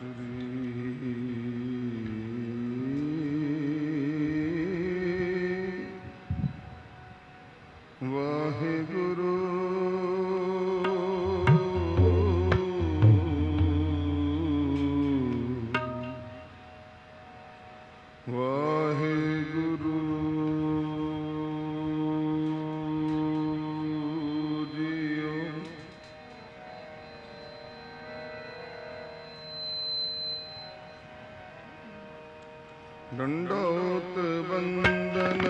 ਡੰਡੋਤ ਬੰਦਨ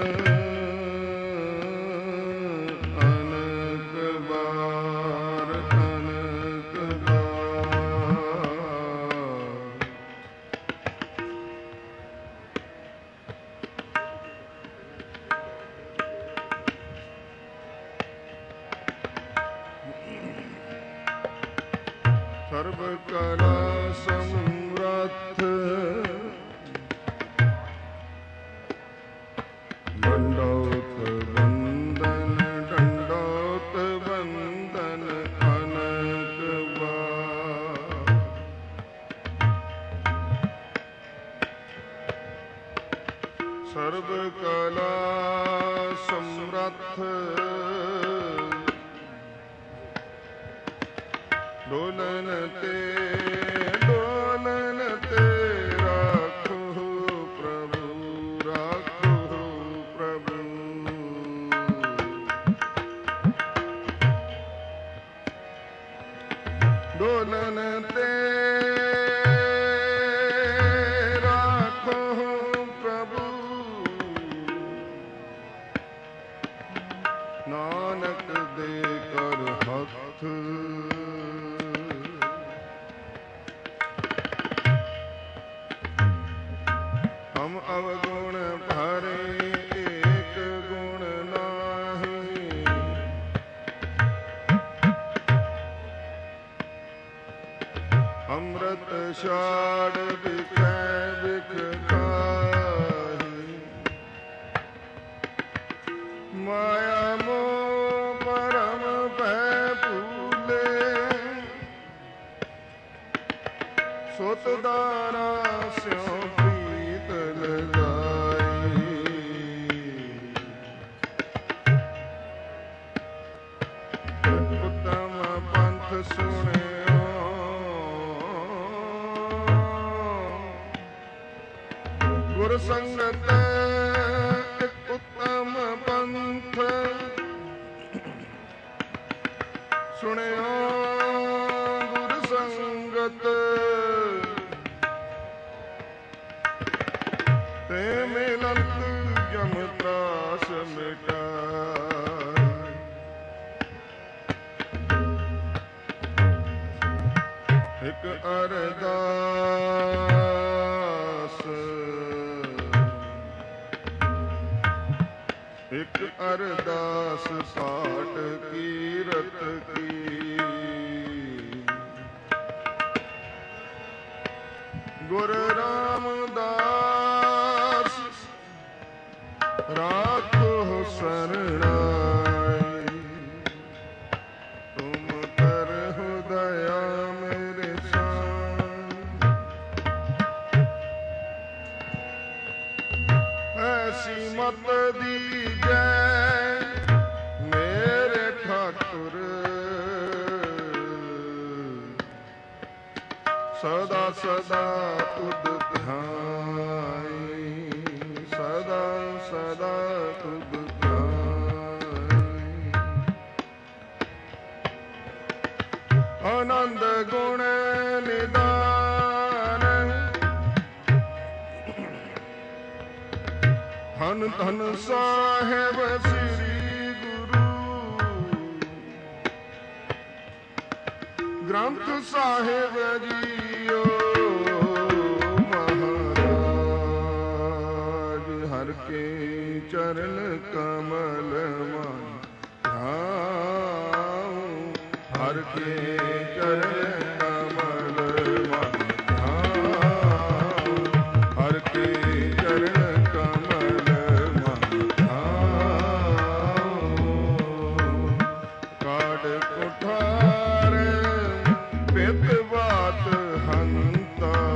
ਅਨਕ ਬਾਰ ਅਨਕ ਬਾਰ। ਸਰਬ ਕਲਾ ਸਮਰੱਥ ਡੰਡੋਤ ਬੰਦਨ ਡੰਡੋਤ ਬੰਦਨ ਅਨਕ ਬਾਰ। ਸਰਬ ਕਲਾ ਸਮਰੱਥ ਡੋਲਨ ਤੇ ਰਾਖੋ ਪ੍ਰਭੂ ਰਾਖੋ ਪ੍ਰਭੂ। ਡੋਲਨ ਤੇ ਰਾਖੋ ਪ੍ਰਭੂ ਨਾਨਕ ਦੇ ਕਰ ਹੱਥ। ਹਮ ਅਵਗੁਣ ਭਰੇ ਏਕ ਗੁਣ ਨਾਹੀ। ਅੰਮ੍ਰਿਤ ਛਾੜ ਵਿਖੈ ਵਿਖ ਕਾਹੀ। ਮਾਇਆ ਮੋਹ ਪਰਮ ਭੈ ਭੂਲੇ ਸੁਤ ਦਾਰਾ ਸਿਉ ਪ੍ਰੀਤ ਲਗਾਈ। ਉਤਮ ਪੰਥ ਸੁਣਿਓ ਗੁਰ ਸੰਗਤ ਇਕ ਉਤਮ ਪੰਥ ਸੁਣਿਓ ਗੁਰ ਸੰਗਤ। ਤੇ ਮਿਲੰਤ ਜਮ ਤਰਾਸ ਮਿਟਾਈ। ਇਕ ਅਰਦਾਸ ਇਕ ਅਰਦਾਸ ਪਾਠ ਕੀਰਤ ਕੀ। ਗੁਰ ਰਾਮਦਾਸ ਰਾਖੋ ਸਰਣਾਈ। ਤੁਮ ਕਰਹੁ ਦਇਆ ਮੇਰੇ ਸਾਥ। ਐਸੀ ਮਤ ਦੀਜੈ ਮੇਰੇ ਠਾਕੁਰ ਸਦਾ ਸਦਾ ਤੁਧ ਧਿਆਈ। ਸਦਾ ਸਦਾ ਤੁਧ ਧਿਆਈ। ਆਨੰਦ ਗੁਣ ਨਿਦਾਨ ਧੰਨ ਧੰਨ ਸਾਹਿਬ ਸ੍ਰੀ ਗੁਰੂ ਗ੍ਰੰਥ ਸਾਹਿਬ ਜੀਓ। ਮਹਾਰਾਜ ਹਰ ਕੇ ਚਰਨ ਕਮਲ ਮਨ ਧਿਆਉ। ਹਰ ਕੇ ਚਰਨ ਕਮਲ ਮਨ ਧਿਆਉ। ਹਰ ਕੇ ਚਰਨ ਕਮਲ ਮਨ ਧਿਆਉ। ਕਾਢ ਕੁਠਾਰ ਪਿਤ ਬਾਤ ਹੰਤਾ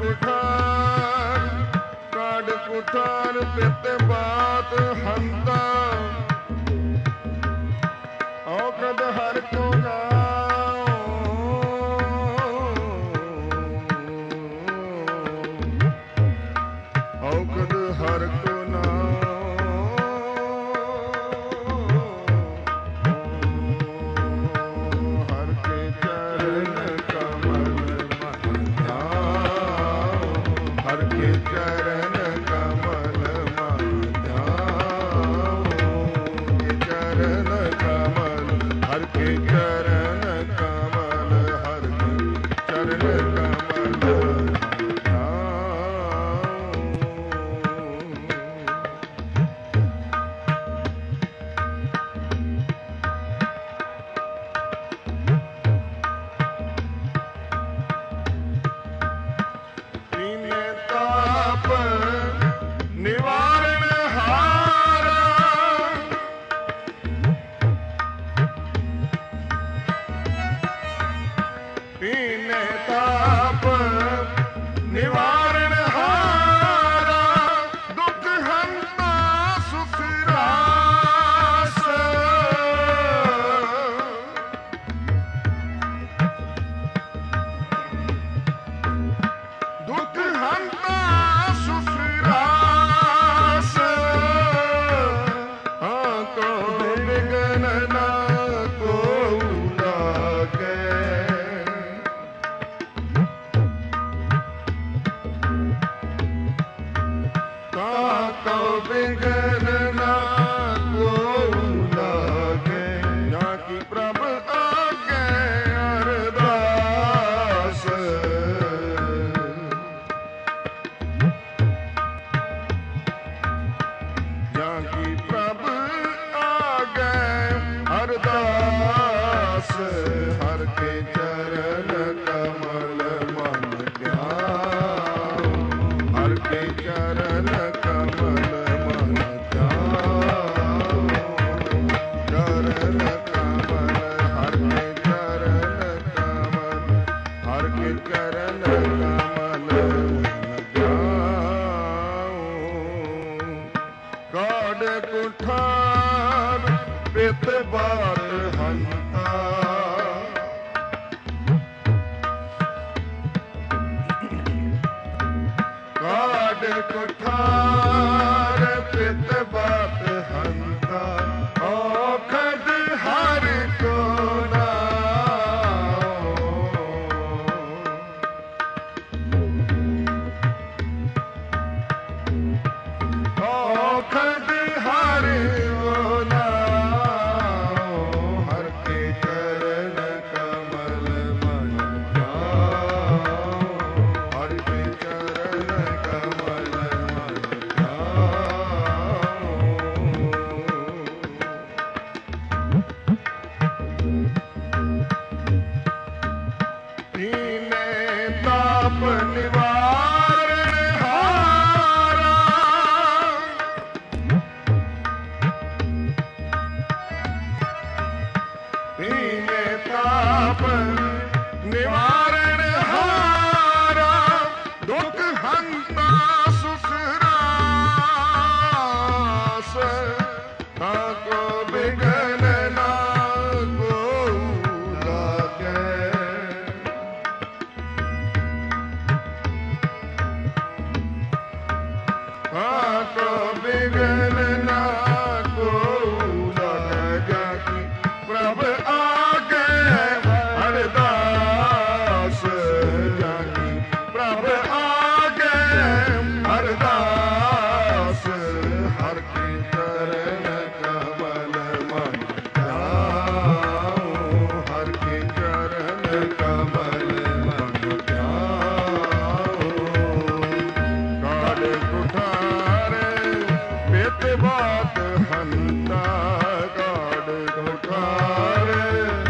ਕੁਠਾਰ ਪਿਤ ਬਾਤ ਹੰਤਾ ਔਕਦ ਹਰ ਕੋ ਨਾਉ ਔਕਦ ਹਰ ਕੋ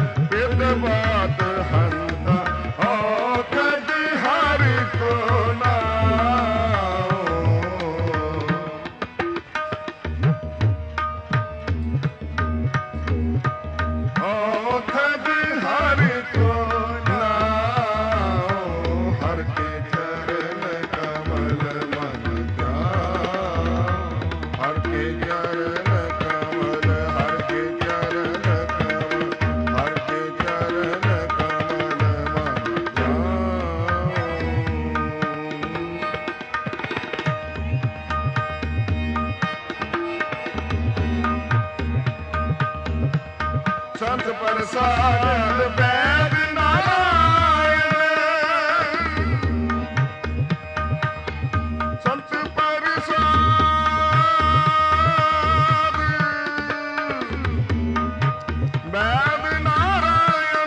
ਬਾਤ ਹੰਤਾ ਔਖਦ ਹਰ ਕੋ ਨਾ ਪ੍ਰਸਾਦ ਵੈਦ ਨਾਰਾਇਣ ਸੰਤ ਪ੍ਰਸਾਦ ਵੈਦ ਨਾਰਾਇਣ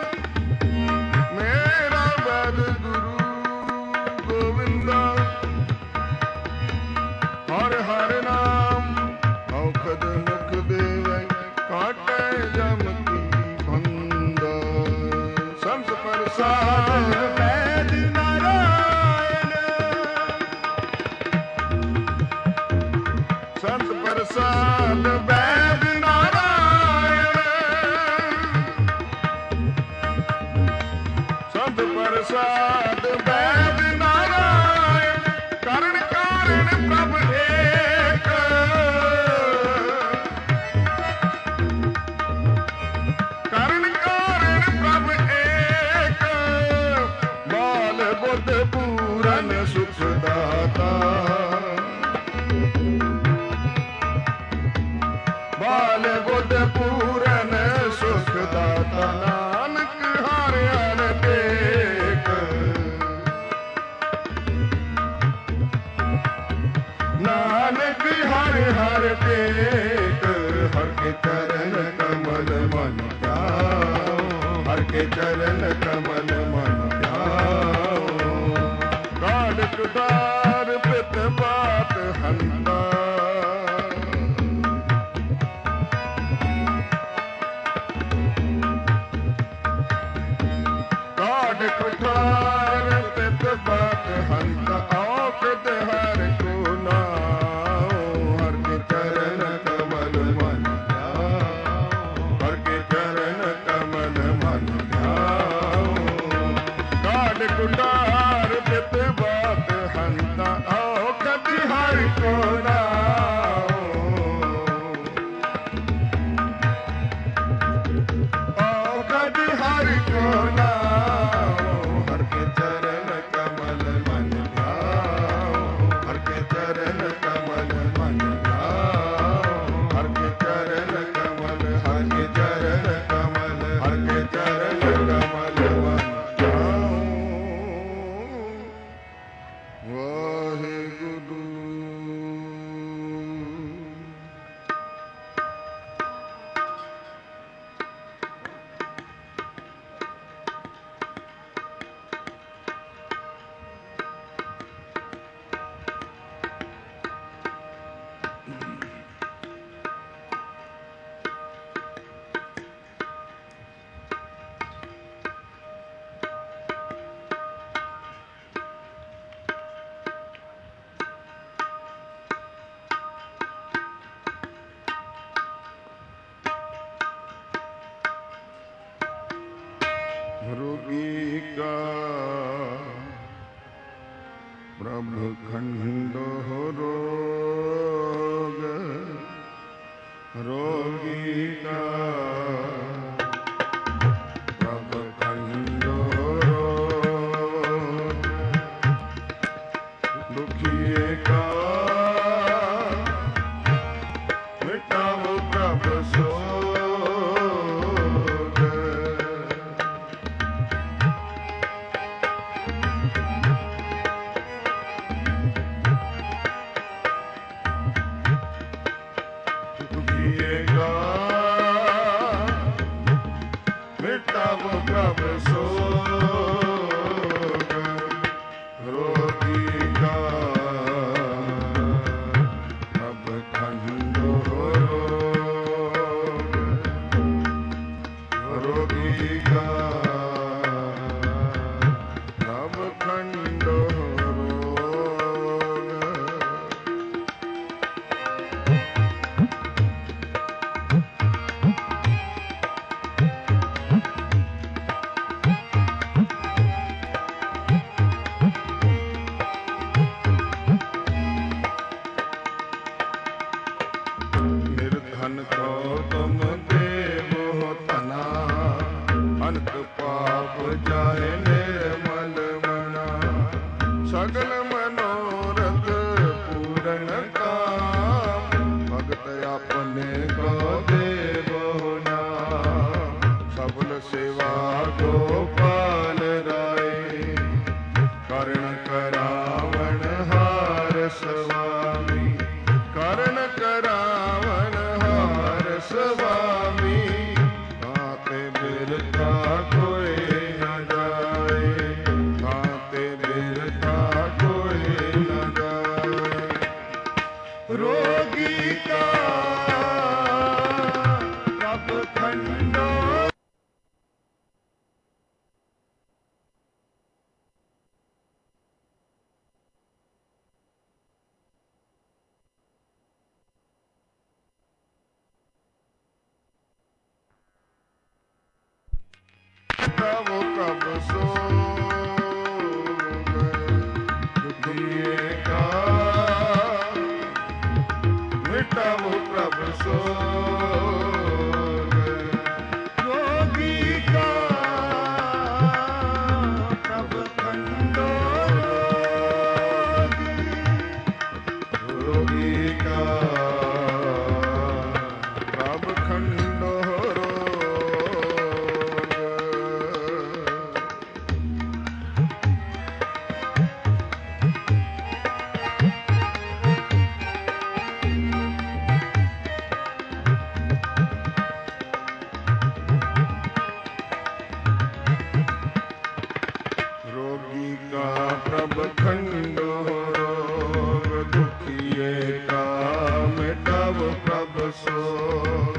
ਮੇਰਾ ਵੈਦ ਗੁਰੂ ਗੋਬਿੰਦਾ ਹਰ ਹਰ ਨਾਮ ਔਖਦ ਮੁਖ ਦੇਵੈ ਕਾਟੈ ਜਮ ਕੀ ਭੰਦਾ ਸੰਤ ਪ੍ਰਸਾਦ ਵੈਦ ਨਾਰਾਇਣ ਸੰਤ ਪ੍ਰਸਾਦ ਵੈਦ ਨਾਰਾਇਣ ਸੰਤ ਪ੍ਰਸਾਦ ਵੈਦ ਨਾਰਾਇਣ ਕਰਨ ਕਾਰਨ ਪ੍ਰਭ ਏਕ ਕਰਨ ਕਾਰਨ ਪ੍ਰਭ ਏਕ ਬਾਲ ਬੁੱਧ ਪੂਰਨ ਸੁਖ ਦਾਤਾ ਬਾਲ ਬੁੱਧ ਪੂਰਨ ਸੁਖ ਦਾਤਾ ਨਾਨਕ ਹਰਿ ਹਰਿ ਟੇਕ ਨਾਨਕ ਹਰਿ ਹਰਿ ਟੇਕ ਹਰਿ ਕੇ ਚਰਨ ਕਮਲ ਮਨ ਧਿਆਓ ਹਰਿ ਕੇ ਚਰਨ ਕਮਲ ਮਨ ਧਿਆਓ ਕਾਢ ਕੁਠਾਰ ਪਿਤ ਬਾਤ ਹੰਤਾ ਕਾਢ ਕੁਠਾਰ ਪਿਤ ਬਾਤ ਹੰਤਾ ਔਖਦ ਹਰਿ ਕੋ ਨਾਉ ਹਰਿ ਕੇ ਚਰਨ ਕਮਲ ਮਨ ਧਿਆਓ ਹਰਿ ਕੇ ਚਰਨ ਕਮਲ ਮਨ ਧਿਆਓ ਕਾਢ ਕੁਠਾਰ ਪਿਤ ਬਾਤ ਹੰਤਾ ਔਖਦ ਹਰਿ ਕੋ ਨਾਉ ਔਖਦ ਹਰਿ ਕੋ ਨਾਉ ਹਰਿ ਕੇ ਚਰਨ ਕਮਲ ਮਨ ਧਿਆਓ ਹਰਿ ਕੇ ਚਰਨ ਕਮਲ ਮਨ ਧਿਆਓ ਹਰਿ ਕੇ ਚਰਨ ਕਮਲ ਹਰਿ ਕੇ ਚਰਨ ਕਮਲ ਹਰਿ ਕੇ ਚਰਨ ਕਮਲ ਮਨ ਧਿਆਓ ਵਾਹਿਗੁਰੂ ਰੋਗੀ ਕਾ ਪ੍ਰਭ ਖੰਡੋ ਰੋਗ ਰੋਗੀ ਕਾ ਪ੍ਰਭ ਖੰਡੋ ਰੋਗ ਦੁਖੀਏ ਕਾ ਮਿਟਾਵੋ ਪ੍ਰਭ ਸੋਗ ਦੁਖੀਏਗਾ ਮਿਟਾਵੋ ਪ੍ਰਭ ਸੋਗ ਰੋਗੀ ਕਾ ਪ੍ਰਭ ਖੰਡੋ ਰੋਗ ਰੋਗੀ ਕਾ ਪ੍ਰਭ ਖੰਡੋ ਰੋਗ ਨਿਰਧਨ ਕੋ ਤੁਮ ਦੇਵੋ ਧਨਾ ਅਨੰਤ ਪਾਪ ਜਾਏ ਨਿਰਮਲ ਮਨਾ ਸਗਲ ਮਨੋਰਥ ਪੂਰਨ ਕਾਮ ਭਗਤ ਆਪਣੇ ਕੋ ਦੇਵੋ ਨਾਮ मिटाओ प्रभ सोग दुखिए का मिटाओ प्रभ सोग रोगी का प्रभ खंडो रोगी का प्रभ खंडो रोगी का प्रभ खंडो रोग दुखिए का मिटाव प्रभ सोग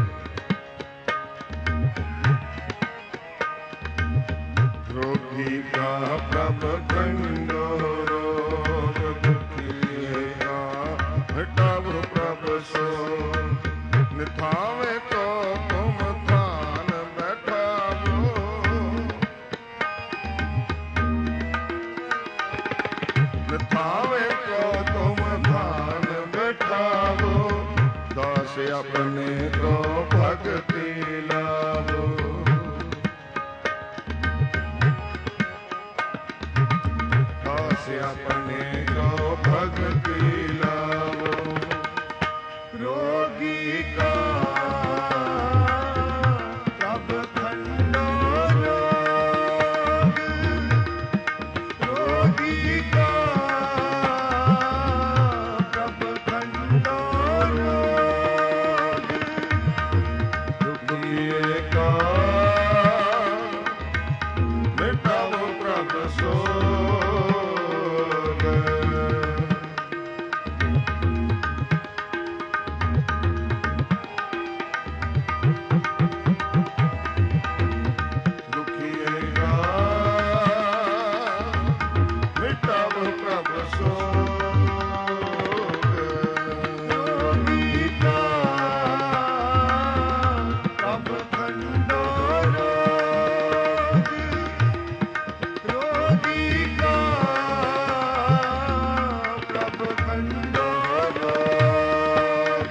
रोगी का प्रभ खंडो रोग दुखिए का मिटाव प्रभ सोग निथावे तो तुम थान बैठावो निथावे को तुम थान बैठावो दास अपने को भक्ति लावो दास अपने को भक्ति लावो रोगी का प्रभ खंडो रोग रोगी का प्रभ खंडो रोग दुखिए का मिटाओ प्रभ सोग दुखिए का मिटाओ प्रभ सोग रोगी का प्रभ खंडो रोग रोगी का प्रभ खंडो रोग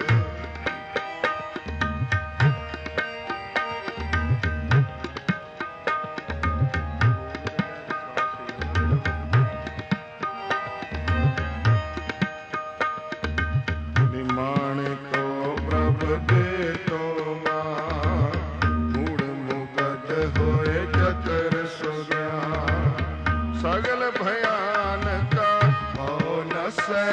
निमाण को प्रभ दे तो मूड मुगद होए चतर सुग्या सगल भयान का हो न सै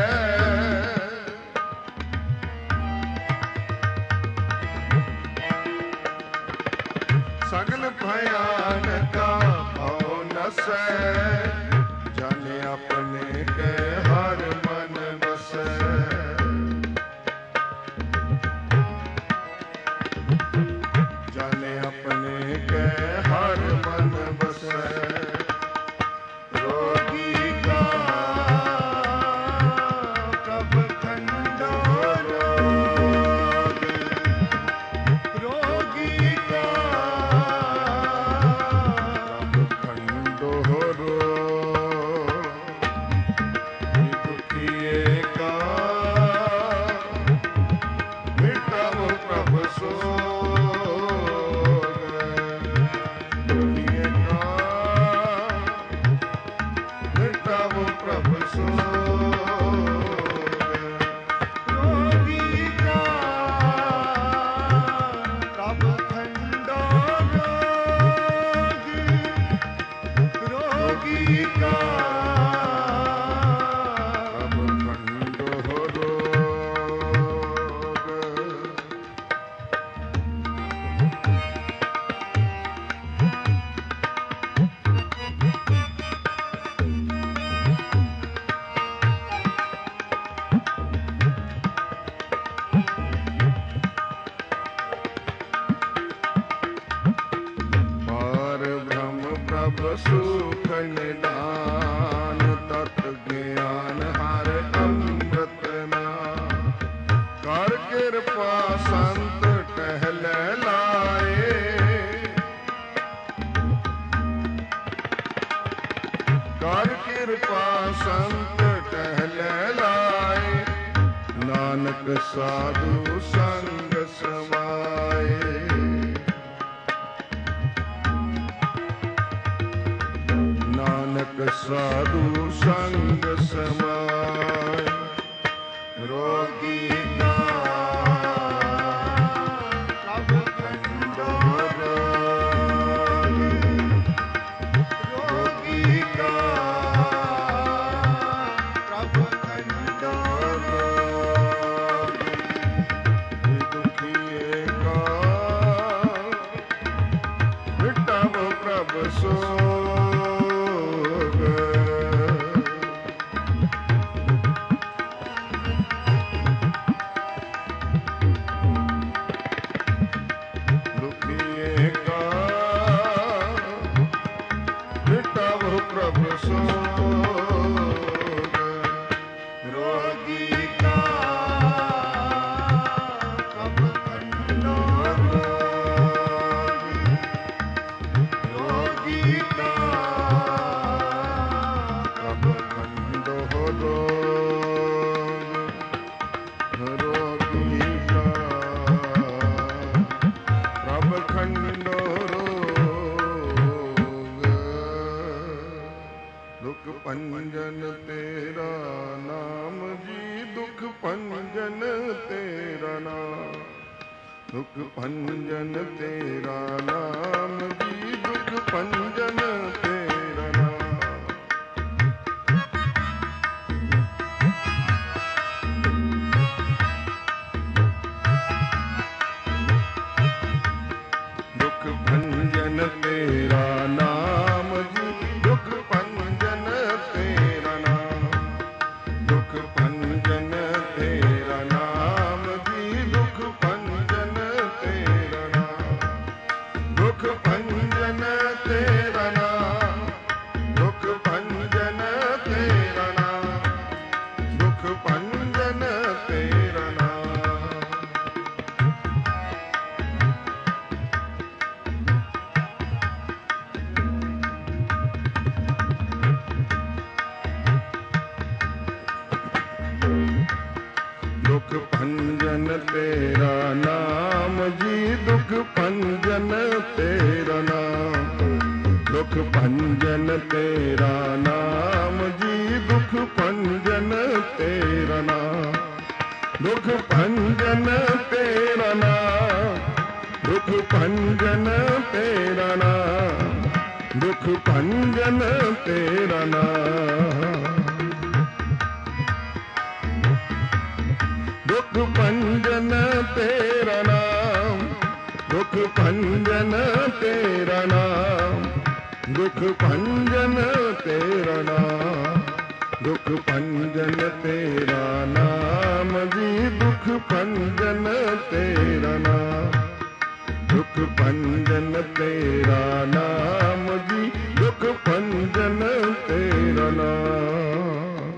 सगल भयान का हो न सै जाने अपने के हर मन बसै जाने अपने के हर मन बसै रोगी का प्रभ खंडो रोग रोगी का प्रभ खंडो रोग दुखिए का मिटाओ प्रभ सोग दुखिए का मिटाओ प्रभ सोग रोगी का प्रभ खंडो रोग रोगी का प्रभ खंडो रोग ਕਿਰਪਾ ਸੰਤ ਟਹਿਲੇ ਲਾਏ, ਨਾਨਕ ਸਾਧੂ ਸੰਗ ਸਮਾਏ। ਨਾਨਕ ਸਾਧੂ ਸੰਗ ਸਮਾਏ। ਰੋਗੀ ਕਾ ਸਭ ਖੰਡੋ ਰੋਗੀ, ਰੋਗੀ ਕਾ ਸਭ ਖੰਡੋ ਰੋਗੀ, ਦੁਖੀਏ ਕਾ ਮਿਟਾਵ ਪ੍ਰਭ ਸੋਗ। ਭੰਜਨ ਤੇਰਾ ਨਾਮ ਜੀ, ਦੁਖ ਭੰਜਨ ਤੇਰਾ ਨਾਮ, ਦੁਖ ਭੰਜਨ ਤੇਰਾ ਨਾਮ ਜੀ, ਦੁਖ ਭੰਜਨ ਤੇਰਾ ਨਾਮ। ਦੁਖ ਭੰਜਨ ਤੇਰਾ ਨਾਮ ਜੀ, ਦੁਖ ਭੰਜਨ ਤੇਰਾ ਨਾਮ, ਦੁਖ ਭੰਜਨ ਤੇਰਾ ਨਾਮ ਜੀ, ਦੁਖ ਭੰਜਨ ਤੇਰਾ ਨਾਮ, ਦੁਖ ਭੰਜਨ ਤੇਰਾ ਨਾਮ, ਦੁਖ ਭੰਜਨ ਤੇਰਾ ਨਾਮ, ਦੁਖ ਭੰਜਨ ਤੇਰਾ ਨਾਮ। ਦੁਖ ਭੰਜਨ ਤੇਰਾ ਨਾਮ ਜੀ, ਦੁਖ ਭੰਜਨ ਤੇਰਾ ਨਾਮ, ਦੁਖ ਭੰਜਨ ਤੇਰਾ ਨਾਮ ਜੀ, ਦੁਖ ਭੰਜਨ ਤੇਰਾ ਨਾਮ, ਦੁਖ ਭੰਜਨ ਤੇਰਾ ਨਾਮ, ਦੁਖ ਭੰਜਨ ਤੇਰਾ ਨਾਮ, ਦੁਖ ਭੰਜਨ ਤੇਰਾ ਨਾਮ। ਦੁਖ ਭੰਜਨ ਤੇਰਾ ਨਾਮ, ਦੁਖ ਭੰਜਨ ਤੇਰਾ ਨਾਮ, ਦੁਖ ਭੰਜਨ ਤੇਰਾ ਨਾਮ, ਦੁਖ ਭੰਜਨ ਤੇਰਾ ਨਾਮ ਜੀ, ਦੁਖ ਭੰਜਨ ਤੇਰਾ ਨਾਮ, ਦੁਖ ਭੰਜਨ ਤੇਰਾ ਨਾਮ ਜੀ, ਦੁਖ ਭੰਜਨ ਤੇਰਾ ਨਾਮ।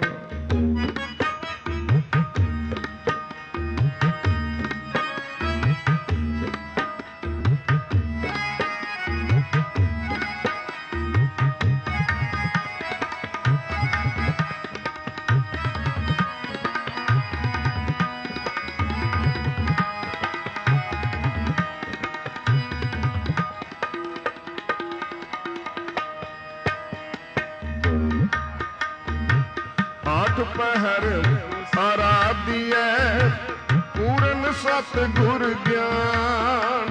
ਆਠ ਪਹਿਰ ਆਰਾਧੀਐ, ਪੂਰਨ ਸਤ ਗੁਰ ਗਿਆਨ।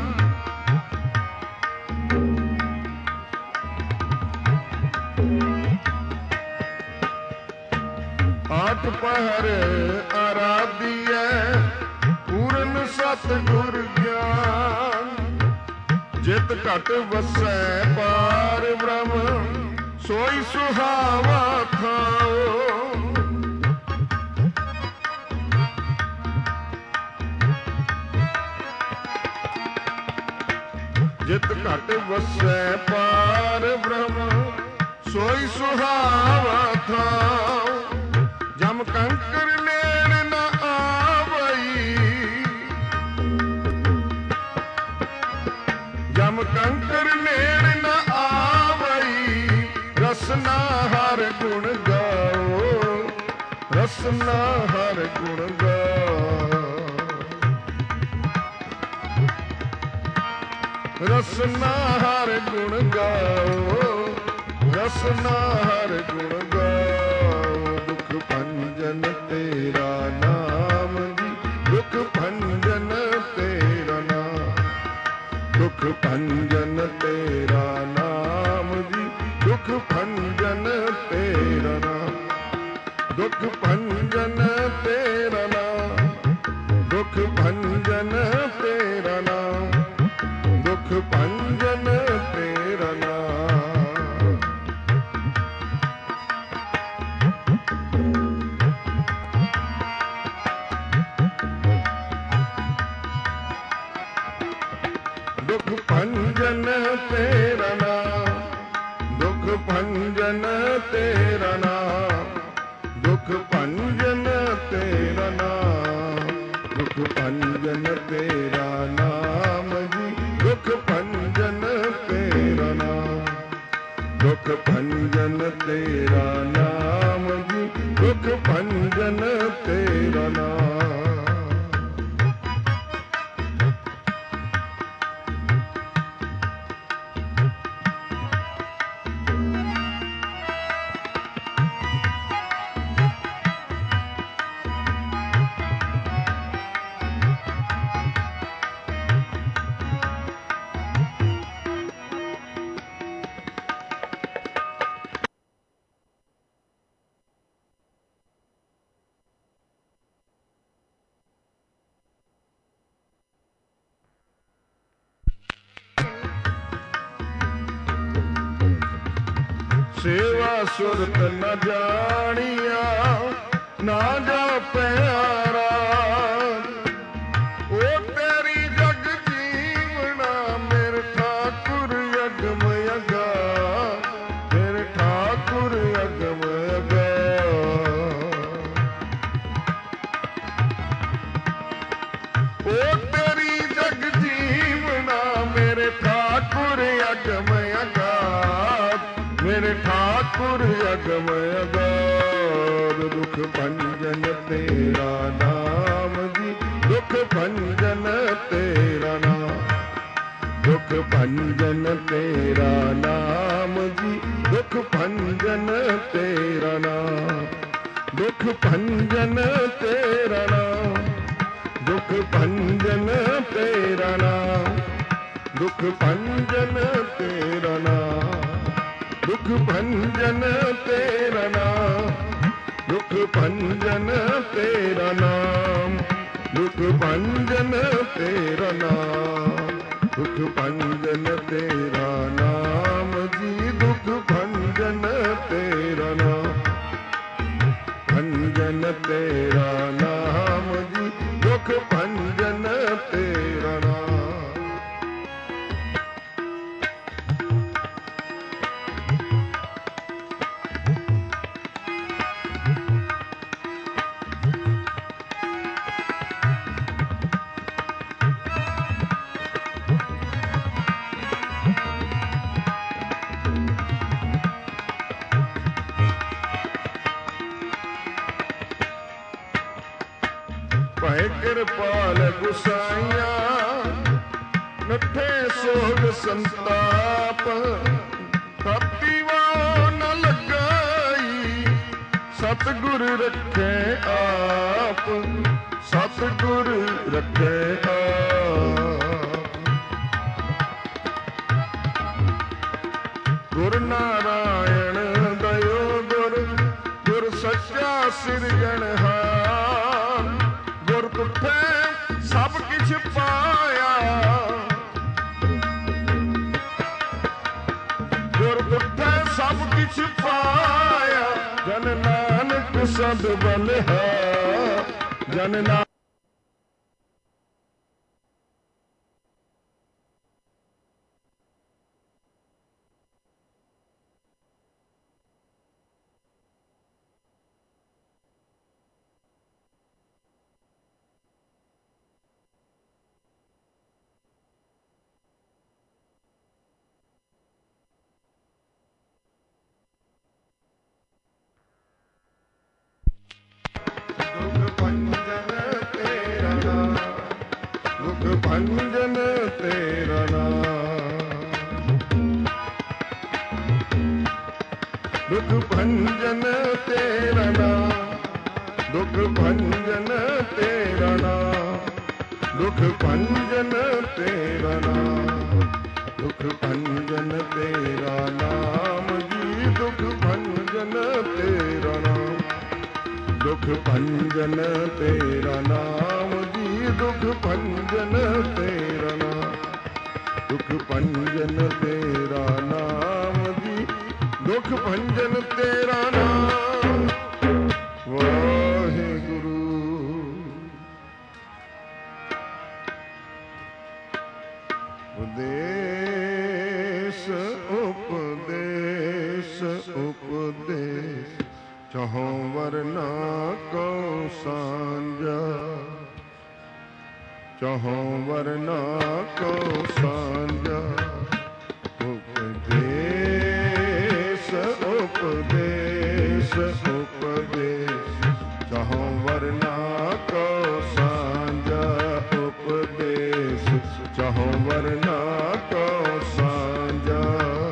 ਆਠ ਪਹਿਰ ਆਰਾਧੀਐ, ਪੂਰਨ ਸਤ ਗੁਰ ਗਿਆਨ। ਜਿਤ ਘਟ ਵਸੈ ਪਾਰ ਬ੍ਰਹਮ, ਸੋਈ ਸੁਹਾਵਾ ਖਾਓ। ਜਿਤ ਘਟ ਵਸੈ ਪਾਰ ਬ੍ਰਹਮ, ਸੋਈ ਸੁਹਾਵਾ ਥਾਉ। ਜਮ ਕੰਕਰ ਨੇੜ ਨ ਆਵਈ, ਜਮ ਕੰਕਰ ਨੇੜ ਨ ਆਵਈ। ਰਸਨਾ ਹਰ ਗੁਣ ਗਾ रसना हर गुण गाओ, रसना हर गुण गाओ, रसना हर गुण गाओ। दुख भंजन तेरा नाम जी, दुख भंजन तेरा नाम, दुख भंजन तेरा नाम जी, दुख भंजन तेरा नाम, दुख भंजन तेरा नाम, दुख भंजन तेरा नाम, दुख भंजन तेरा नाम। दुख भंजन तेरा नाम, दुख भंजन तेरा नाम, दुख भंजन तेरा नाम, दुख भंजन तेरा नाम जी, दुख भंजन तेरा नाम, दुख भंजन तेरा नाम जी, दुख भंजन तेरा नाम। सेवा सुरत न जानिया, ना जा प्यारा, ओ तेरी जग जीवना मेरे ठाकुर अगम अगा, मेरे ठाकुर अगम अगा। ओ तेरी जग जीवना मेरे ठाकुर अगम अगा, मेरे ठाकुर अगम अगाध। दुख भंजन तेरा नाम जी, दुख भंजन तेरा नाम, दुख भंजन तेरा नाम जी, दुख भंजन तेरा नाम, दुख भंजन तेरा नाम, दुख भंजन तेरा नाम, दुख भंजन तेरा नाम, दुख भंजन तेरा नाम, दुख भंजन तेरा नाम, दुख भंजन तेरा नाम, दुख भंजन तेरा नाम जी, दुख भंजन तेरा नाम, भंजन तेरा नाम जी, दुख भंजन तेरा नाम। भय कृपाल गुसाइया, नठे सोग संताप, तातीवा न लगाई, सतगुर रखे आप, सतगुर रखे आप। गुर नारायण दयो गुर, गुर सच्चा सिरजनहार, गुर तुठे सब किछ पाया, गुर तुठे सब किछ पाया। जन नानक सद बलिहा, जन नानक भंजन तेरा नाम, दुख भंजन तेरा नाम, दुख भंजन तेरा नाम, दुख भंजन तेरा नाम, दुख भंजन तेरा नाम जी, दुख भंजन तेरा नाम, दुख भंजन तेरा नाम जी, दुख भंजन तेरा नाम, दुख भंजन तेरा नाम जी, दुख भंजन तेरा नाम। वाहेगुरु। उपदेश उपदेश उपदेश चहुँ वरना को सांझा, चहुँ वरना को सांझा, उपदेश उपदेश उपदेश चहुँ वरना को सांझा, उपदेश चहुँ वरना को सांझा।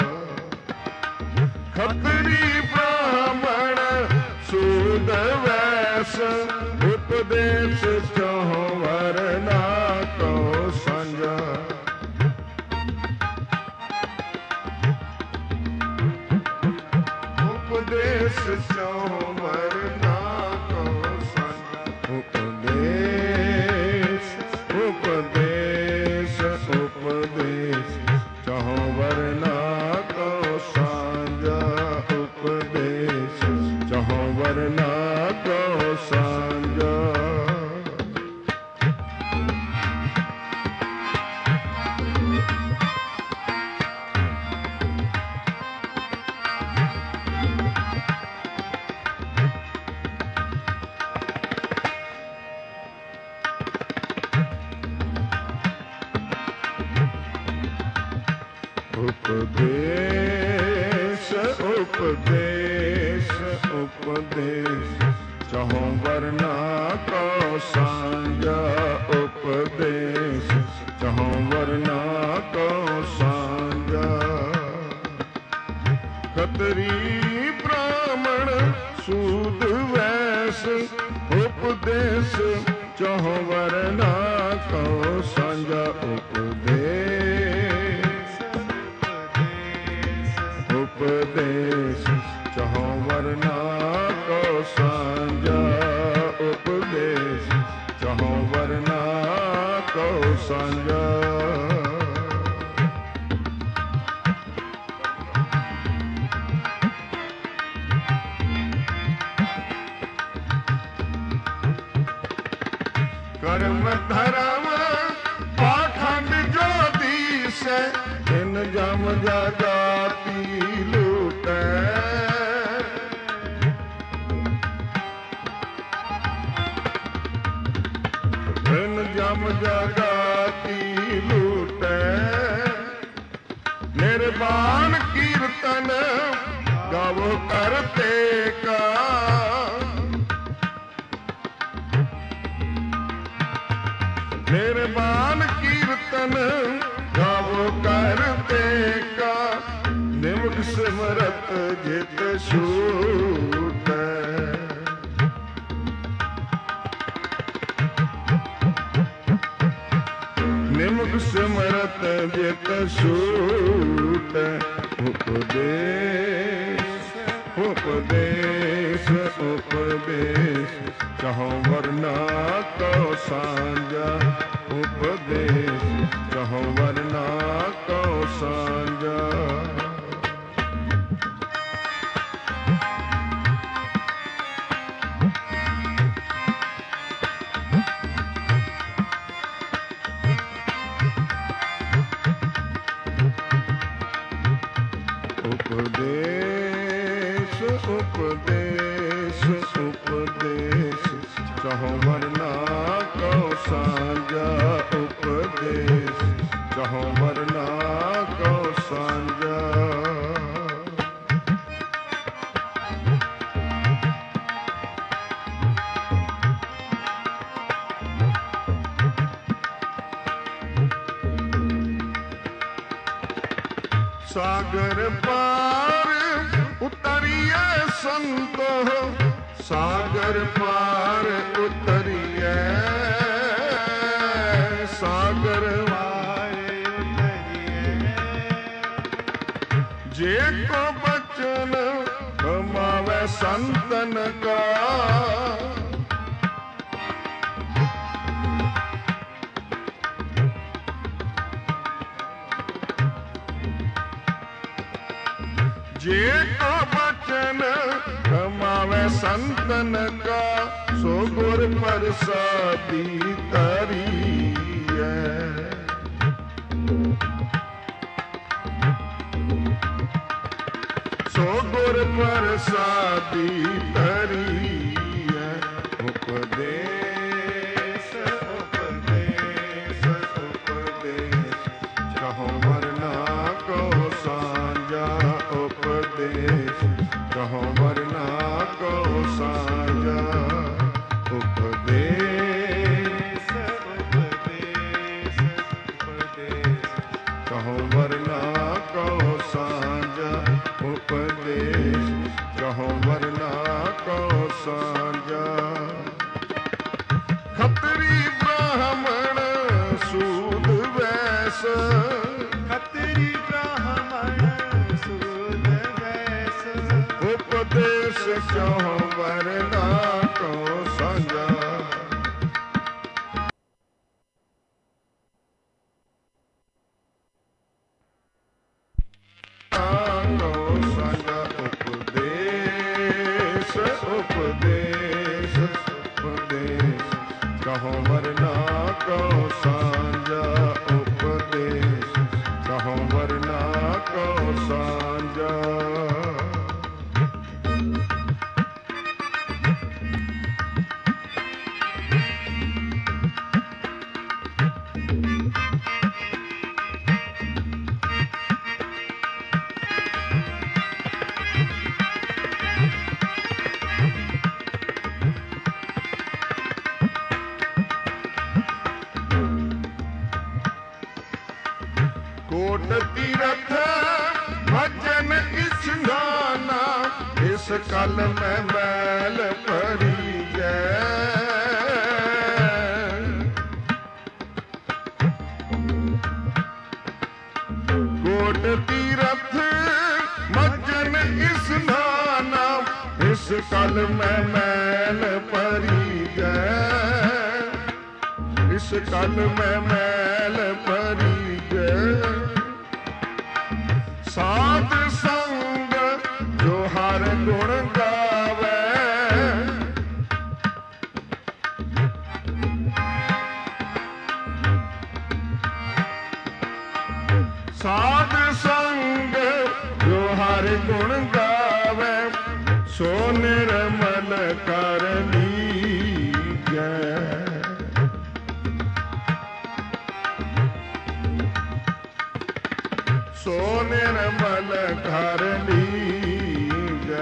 खत्री ब्राह्मण सूद वैश्य उपदेश चहुँ वरना को सांझा, उपदेश चहुँ वरना को सांझा, उपदेश उपदेश उपदेश चहुँ वरना को सांझा, उपदेश चहुँ वरना को सांझा। उपदेश उपदेश उपदेश चहुँ वरना को सांझा, उपदेश चहुँ वरना को सांझा। खत्री ब्राह्मण सूद वैश्य उपदेश चहुँ वरना को सांझा, उपदेश उपदेश चहुँ वरना को सांझा, उपदेश चहुँ वरना को सांझा। कर्म धर्म पाखंड ज्योतिष इन जम जाति लूटे, इन जम जाति लूटे। निर्वाण कीर्तन गावो करते का, निर्वाण कीर्तन गावो करते का, निमुख सिमरत जित छूट। निमुख सिमरत जित छूट। उपदेश उपदेश उपदेश चहुँ वरना को सांझा, उपदेश चहुँ वरना को सांझा। उपदेश उपदेश उपदेश चहुँ वरना को सांझा, उपदेश चहुँ वरना को सागर पार उतरिए संतो, सागर पार उतरिए, सागर पार उतरिए। जे को बचन कमावे संतन का, जे को बचन कमावे संतन का, सो गुर प्रसादी तरिए। सो गुर प्रसादी तरिए। उपदेश उपदेश उपदेश, कहो वरना को साझा उपदेश, कहो वरना को साझा उपदेश उपदेश उपदेश, कहो वरना को साझा उपदेश, कहो वरना को साझा। खत्री ब्राह्मण सूद वैस, खत्री ब्राह्मण सूद वैस, उपदेश कहो वरना को साझा। उपदेश उपदेश, कहो वरना को साझा उपदेश, कहो वरना को साझा। कोट तीरथ भजन स्नाना, इस कल में मैल परी जय। कोट तीरथ भजन स्नाना, इस कल में मैल परी जय। इस कल में मैल परी जय। साध संग जो हर गुण गावे, साध संग जो हर गुण गावे, सो निर्मल कर लीजै। सो निर्मल कर लीजै।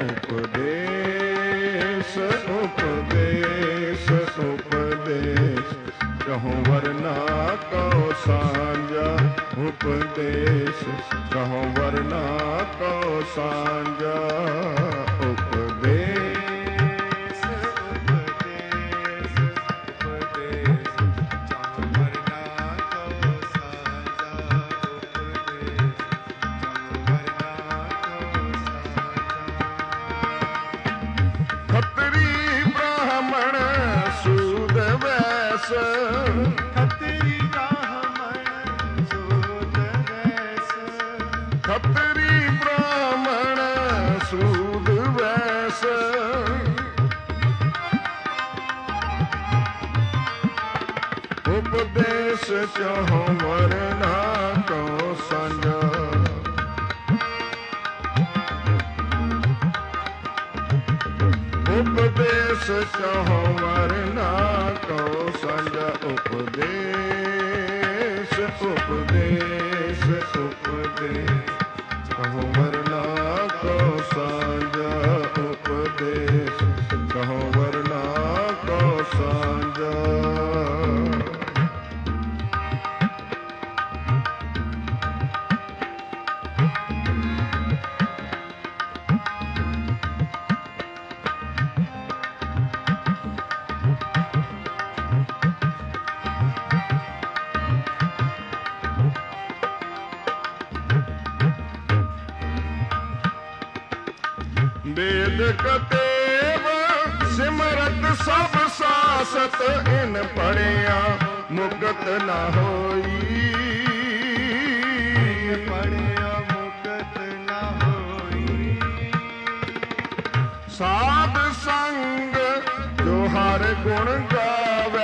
उपदेश उपदेश उपदेश, कहो वरना को साझा उपदेश, कहो वरना को साझा उपदेश उपदेश उपदेश, कहो वरना को साझा उपदेश, कहो वरना को साझा। खत्री ब्राह्मण सूद वैस, खत्री ब्राह्मण सूद वैस, खत्री ब्राह्मण सूद वैस। उपदेश कहो वरना को साझा। उपदेश कहो वरना को साझा। उपदेश उपदेश उपदेश, कहो वरना को साझा उपदेश, कहो वरना को साझा। वेद कतेव सिमरत सब सासत, इन पढ़िया मुकत न होई। पढ़िया मुकत न होई। साध संग जो हर गुण गावे,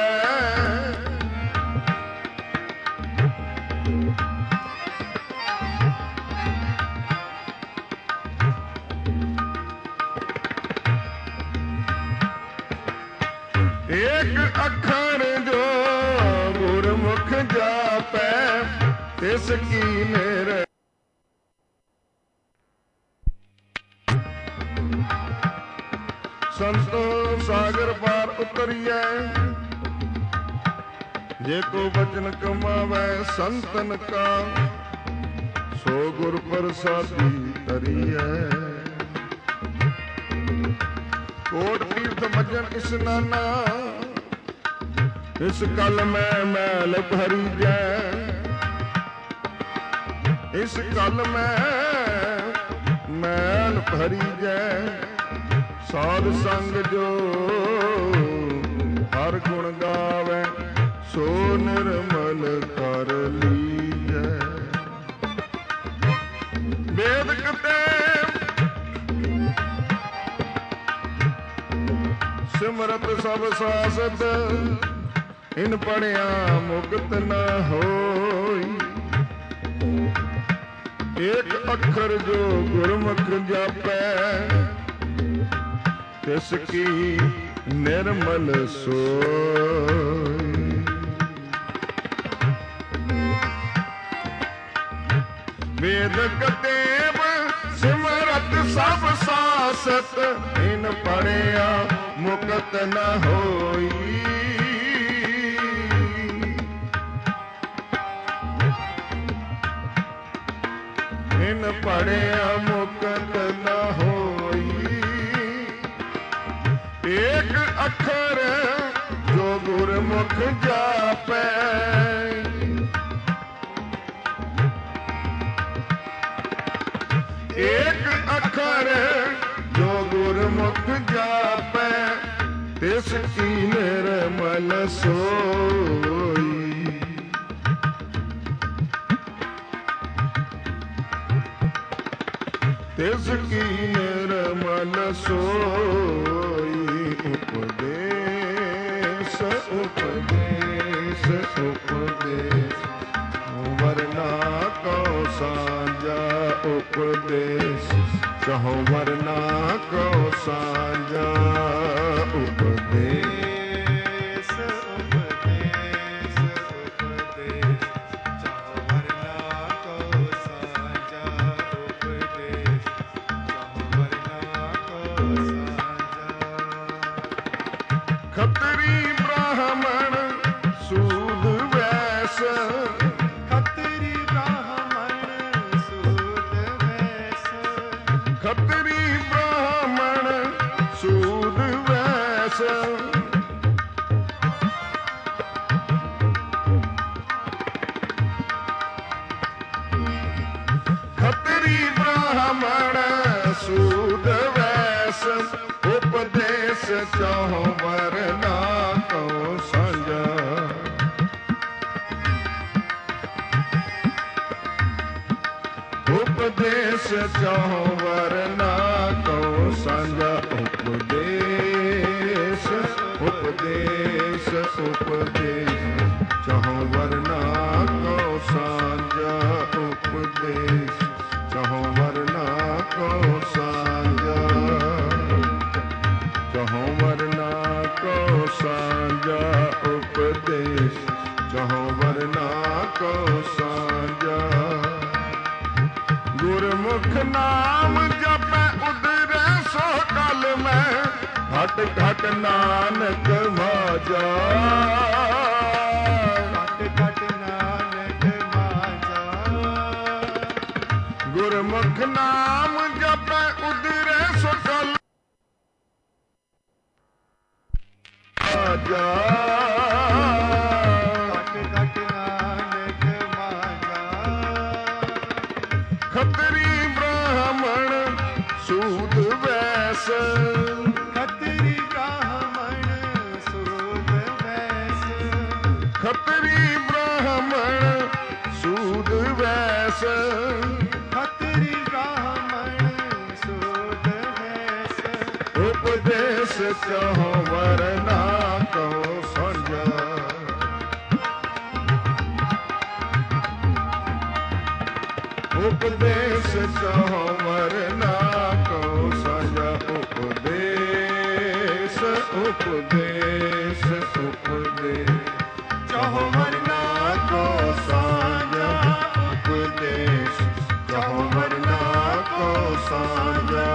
एक अखर जो गुरमुख जापै, तिसकी मेरे संतो सागर पार उतरिए। जे को बचन कमावै संतन का, सो गुर प्रसादी तरिए। कोट तीर्थ भजन स्नाना, इस कल में मैल भरी जै। इस कल में मैल भरी जै। साध संग जो हर गुण गावे, सो निर्मल कर लीजै। वेद कतेव सिमरत सब सासत, इन पढ़िया मुकत न होई। एक अखर जो गुरमुख जापै, तिसकी निर्मल सोई। वेद कतेव सिमरत सब सासत, इन पढ़िया मुकत न होई। इन पढ़िया मुकत न होई। एक अखर जो गुरमुख जापै, एक अखर जो गुरमुख जापै, तिसकी निर्मल सोई। तिसकी निर्मल सोई। उपदेश उपदेश उपदेश, वरना को साझा उपदेश। कहो वरना को साझा उपदेश। उपदेश उपदेश, चाहो वरना को साझा उपदेश। चाहो वरना को साझा। खत्री ब्राह्मण सूद वैश्य, खत्री ब्राह्मण सूद वैश्य। खत्री ब्राह्मण सूद वैश्य। खत्री ब्राह्मण सूद वैश्य, उपदेश चाहो वरना को साझा। उपदेश चाहो वरना को साझा। उपदेश उपदेश उपदेश, चाहो वरना को साझा उपदेश। चाहो वरना को साझा, चाहो वरना को साझा उपदेश। चाहो वरना को साझा। गुरमुख नाम जपै उदरै सो कल में, घट घट नानक माजा। घट घट नानक माजा। गुरमुख नाम जपै उदरै सो कल माजा। घट घट नानक माजा। खत्री ब्राह्मण सूद वैश्य, ਚਹੁ ਵਰਨਾ ਕਉ ਸਾਂਝਾ। ਉਪਦੇਸ਼ ਚਹੁ ਵਰਨਾ ਕਉ ਸਾਂਝਾ। ਉਪਦੇਸ਼ ਉਪਦੇਸ਼ ਉਪਦੇਸ਼ ਚਹੁ ਵਰਨਾ ਕਉ ਸਾਂਝਾ। ਉਪਦੇਸ਼ ਚਹੁ ਵਰਨਾ ਕਉ ਸਾਂਝਾ।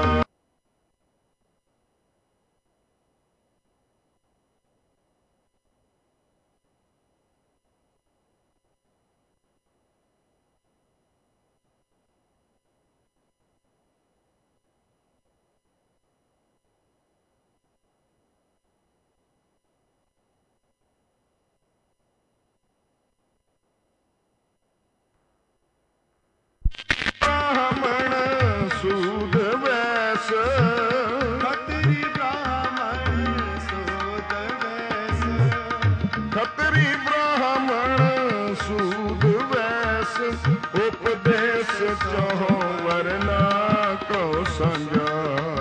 ਬ੍ਰਾਹਮਣ ਸੂਦ ਵੈਸ ਖੱਤਰੀ ਬ੍ਰਾਹਮਣ ਸੂਦ ਵੈਸ। ਖੱਤਰੀ ਬ੍ਰਾਹਮਣ ਸੂਦ ਵੈਸ। ਉਪਦੇਸ਼ ਚਹੁ ਵਰਨਾ ਕਉ ਸਾਂਝਾ।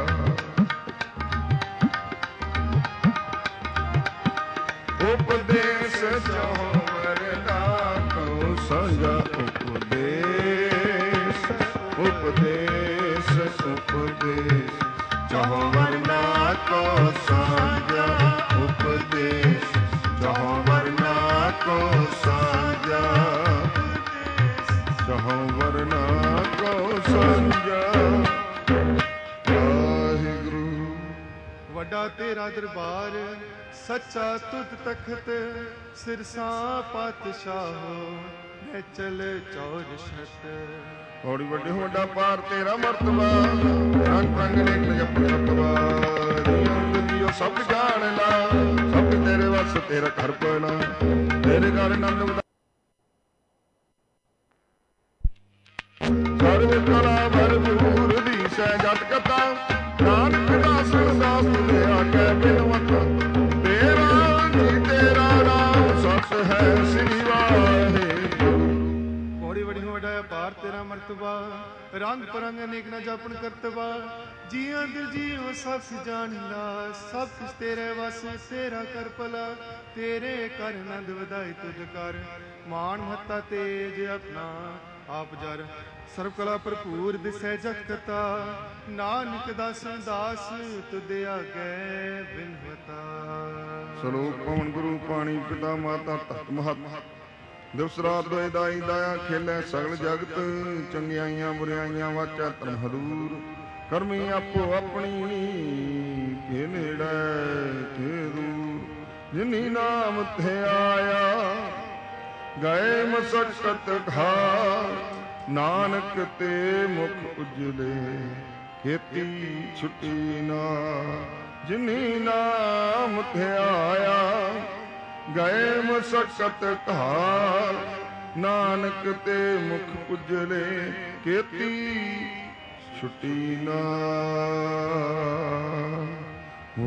ਉਪਦੇਸ਼ ਚਹੁ ਵਰਨਾ ਕਉ ਸਾਂਝਾ। ਉਪਦੇਸ਼ ਉਪਦੇਸ਼ ਉਪਦੇਸ਼ ਚਹੁ ਵਰਨਾ ਕਉ ਸਾਂਝਾ। ਉਪਦੇਸ਼ ਚਹੁ ਵਰਨਾ ਕਉ ਸਾਂਝਾ। ਚਹੁ ਵਰਨਾ ਕਉ ਸਾਂਝਾ। ਵਾਹਿਗੁਰੂ। ਵੱਡਾ ਤੇਰਾ ਦਰਬਾਰ ਸੱਚਾ ਤੁਧ ਤਖਤ। ਸਿਰਸਾ ਪਾਤਸ਼ਾਹੋ ਮੈਂ ਚਲ ਚੌਰ ਛਤ। ਹੌੜੀ ਵੱਡੀ ਵੱਡਾ ਪਾਰ ਤੇਰਾ ਮਰਤਬਾ। ਰੰਗ ਰੰਗ ਨੇਕ ਜਪਨ ਰਤਬਾ। ਜੀਓ ਸਭ ਜਾਣ ਲਾ। ਸਭ ਤੇਰੇ ਵਸ ਤੇਰਾ ਘਰ ਪੈਣਾ। ਤੇਰੇ ਘਰ ਨੰਦ ਸਰਵ ਕਲਾ ਭਰਪੂਰ ਦੀਸੈ ਜਟ ਕਥਾ। ਨਾਨਕ ਦਾਸ ਦਾਸ ਤੁਮੇ ਆਗੇ ਬਿਨਵਤ। ਤੇਰਾ ਜੀ ਤੇਰਾ ਨਾਮ ਸਤ ਹੈ ਸ੍ਰੀ ਵਾਹਿਗੁਰੂ। ਬੜੀ ਬੜੀ ਵੱਡਾ ਅਪਾਰ ਤੇਰਾ ਮਰਤਬਾ। ਰੰਗ ਪਰੰਗ ਅਨੇਕ ਨਾ ਜਾਪਨ ਕਰਤਬਾ। ਜੀਆਂ ਦਿਲ ਜੀਉ ਸਭ ਸਿ ਜਾਣਿਲਾ। ਸਭ ਕੁਛ ਤੇਰੇ ਵਸ ਤੇਰਾ ਕਰ ਭਲਾ। ਤੇਰੇ ਕਰ ਨੰਦ ਵਧਾਈ ਤੁਧ ਕਰ। ਮਾਨ ਮਹੱਤਾ ਤੇਜ ਆਪਣਾ ਆਪ ਜਰ। ਸਰਬ ਕਲਾ ਭਰਪੂਰ ਦਿਸੈ ਜਗ ਕਤਾ। ਨਾਨਕ ਦਾਸਨ ਦਾਸ ਤੁਧ ਆਗੇ ਬਿਨਵਤਾ। ਸਲੋਕ ਪਵਨ ਗੁਰੂ ਪਾਣੀ ਪਿਤਾ ਮਾਤਾ ਤਤ ਮਹਤ। ਦਿਵਸ ਰਾਤ ਦੋਇ ਦਾਈ ਦਾਇਆ ਖੇਲੇ ਸਗਲ ਜਗਤ। ਚੰਗਿਆਈਆਂ ਬੁਰਿਆਈਆਂ ਵਾਚਾ ਧਰਮ ਹਦੂਰ। ਕਰਮੀ ਆਪੋ ਆਪਣੀ ਕੇ ਨੇੜੇ ਕੇ ਦੂਰ। ਜਿਨੀ ਨਾਮ ਤੇ ਆਇਆ ਗਏ ਮਸਕਤ ਘਾਰ। ਨਾਨਕ ਤੇ ਮੁਖ ਉਜਲੇ ਖੇਤੀ ਛੁੱਟੀ ਨਾ। ਜਿਨੀ ਨਾਮ ਤੇ ਆਇਆ ਗਏ ਮਸਕਤ ਘਾਰ। ਨਾਨਕ ਤੇ ਮੁਖ ਉਜਲੇ ਖੇਤੀ ਛੁੱਟੀ ਨਾ।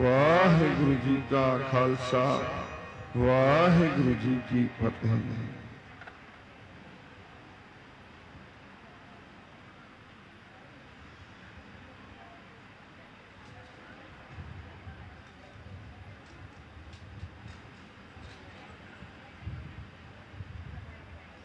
ਵਾਹਿਗੁਰੂ ਜੀ ਕਾ ਖਾਲਸਾ ਵਾਹਿਗੁਰੂ ਜੀ ਕੀ ਫਤਿਹ।